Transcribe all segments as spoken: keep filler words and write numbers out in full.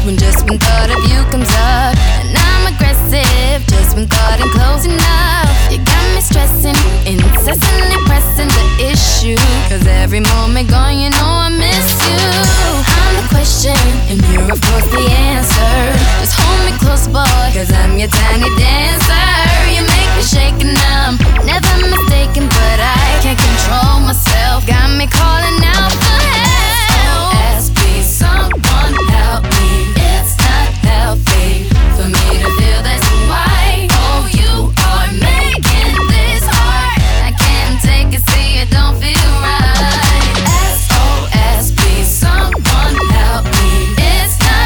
when just one thought of you comes up. And I'm aggressive just when thought ain't close enough. You got me stressing, incessantly pressing the issue. Cause every moment gone, you know I miss you. I'm the question, and you're of course the answer. Just hold me close, boy, cause I'm your tiny dancer. You make me shake and I'm never mistaken, but I can't control myself. Got me calling out for help. S O S, please someone help me. It's not healthy for me to feel this way. Oh, you are making this hard. I can't take it, see it don't feel right. S O S, please someone help me. It's not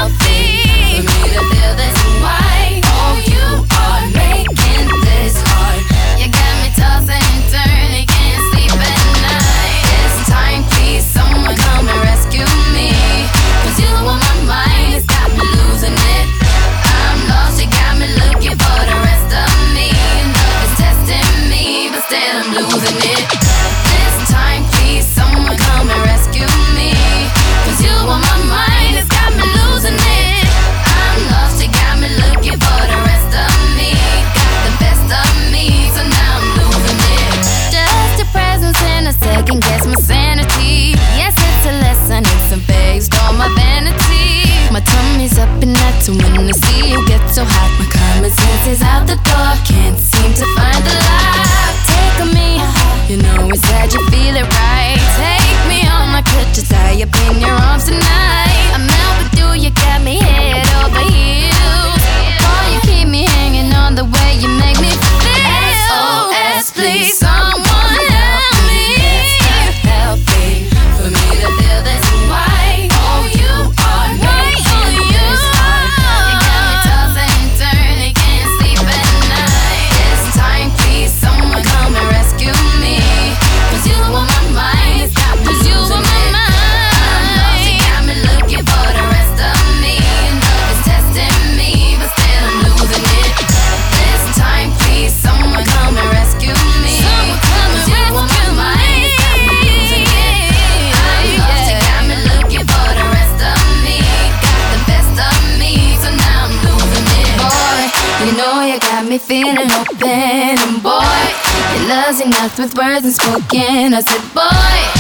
healthy for me to feel this way. Oh, you are making this hard. You got me tossing and turning, can't sleep at night. It's time, please someone come and rescue me. Cause you on my mind, it's got me losing it. I'm lost, you got me looking for the rest of me. Love is testing me, but still I'm losing it. This time, please someone come and rescue me. Cause you on my mind, it's got me losing it. I'm lost, you got me looking for the rest of me. Got the best of me, so now I'm losing it. Just your presence in a second guess my sanity. Yes, it's a lesson, it's a phase, all my vanity. My tummy's up and that's when I see you get so hot. My common sense is out the door, can't seem to find the lock. Take on me, you know it's sad you feel it right. Take me on my crutches, tie up in your arms tonight. I'm out with you, you got me head over heels. Boy, you keep me hanging on the way you make me feel. S O S, please someone help me. It's not healthy for me to feel this way. Oh, you are making this hard. You got me tossing and turning, can't sleep at night. This time, please someone come and rescue me. Cause you on my mind, it's got me losing it. I'm lost, you got me looking for the rest of me. Love is testing me, but still I'm losing it. This time, please someone come and rescue me. Cause you on my mind, it's got me losing it. I'm lost, you got me looking for the rest of me. Got the best of me, so now I'm losing it. Boy, you know you got me feeling open. And boy, your love's enough with words unspoken. I said, boy,